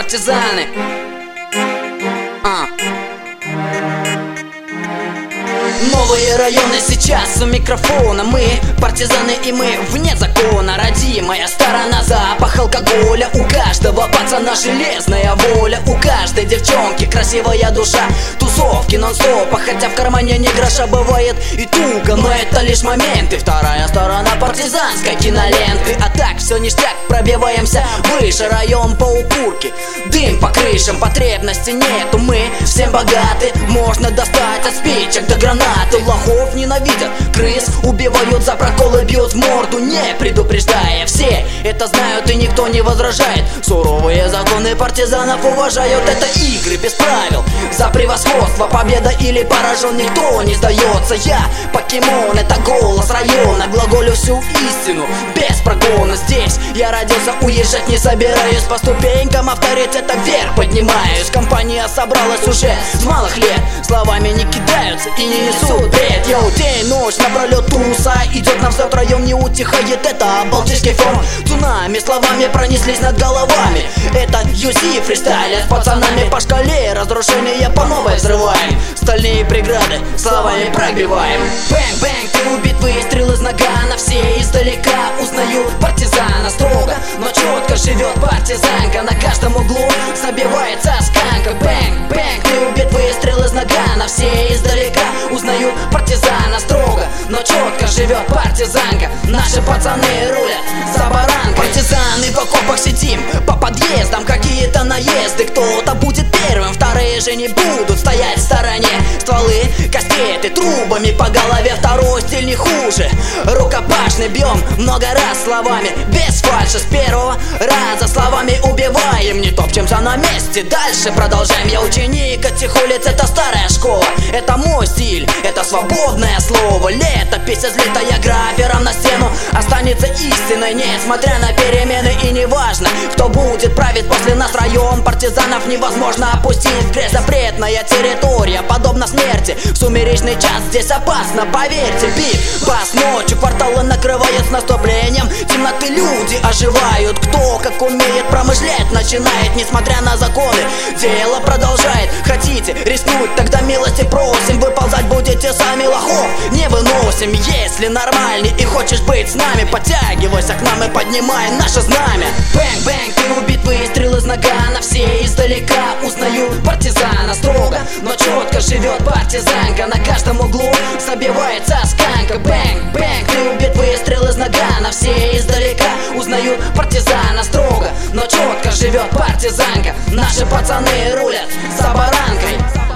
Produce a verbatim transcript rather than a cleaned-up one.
партизаны. А. Новые районы сейчас у микрофона. Мы партизаны и мы вне закона. Родимая сторона, запах алкоголя. У каждого пацана железная воля. У каждой девчонки красивая душа. Тусовки нон-стопа, хотя в кармане не гроша. Бывает и туго, но это лишь моменты. Вторая сторона партизанской киноленты. А так все ништяк, пробиваемся выше. Район по укурке, дым по крышам. Потребности нету, мы всем богаты. Можно достать от спичек до гранаты. Лохов ненавидят, крыс убивают за проколы, бьют в морду, не предупреждая. Все это знают и никто не возражает. Суровые законы партизанов уважают. Это игры без правил, за превосходство, победа или поражен, никто не сдается. Я покемон, это голос района. Глаголю всю истину, без прогона. Здесь я родился, уезжать не собираюсь. По ступенькам авторитета вверх поднимаюсь. Компания собралась уже с малых лет. Словами не кидаются и не несут бред. Йоу, день, ночь, напролет туса. Идет на взлет, район не утихает. Это балтийский фронт. Цунами словами пронеслись над головами. Это ю си фристайлят с пацанами по шкале. Разрушения по новой взрываем. Стальные преграды словами пробиваем. Бэнг-бэнг, ты убит, выстрел из нагана. Все издалека узнают партизана строго, но четко живет партизанка. На каждом углу забивается сканка. Бэнг-бэнг, ты убит, выстрел из нагана. Все издалека узнают партизана строго, но четко живет партизанка. Наши пацаны рулят за баранкой. Партизаны в окопах сидим, по подъездам какие-то наезды. Кто-то будет первым, вторые же не будут стоять в стороне. Стволы, кастеты, трубами по голове. Второй стиль не хуже, рукопашный бьем много раз словами. Без фальши с первого раза словами убиваем. Не топчемся на месте, дальше продолжаем. Я ученик этих улиц, это старая школа. Это мой стиль, это свободное слово. Летопись излитая графером на стену останется истиной, несмотря на перемены. И неважно, кто будет править после нас. Район партизанов невозможно опустить в грязь. Запретная территория, подобно смерти. В сумеречный час здесь опасно, поверьте. Бит, бас, ночью кварталы накрывают с наступлением темноты. Люди оживают, кто как умеет промышлять начинает, несмотря на законы. Дело продолжает, хотите рискнуть, тогда милости просим. Выползать будете сами, лохов не выносим. Если нормальный и хочешь быть с нами, подтягивайся к нам и поднимай наше знамя. Бэнг-бэнг, ты убит, выстрел из нагана. Все издалека узнают партизана строго, но четко живет партизанка. На каждом углу забивается сканка. Бэнг-бэнг, ты убит, выстрел из нагана. Все издалека узнают партизана строго, но четко живет партизанка. Наши пацаны рулят за баранкой.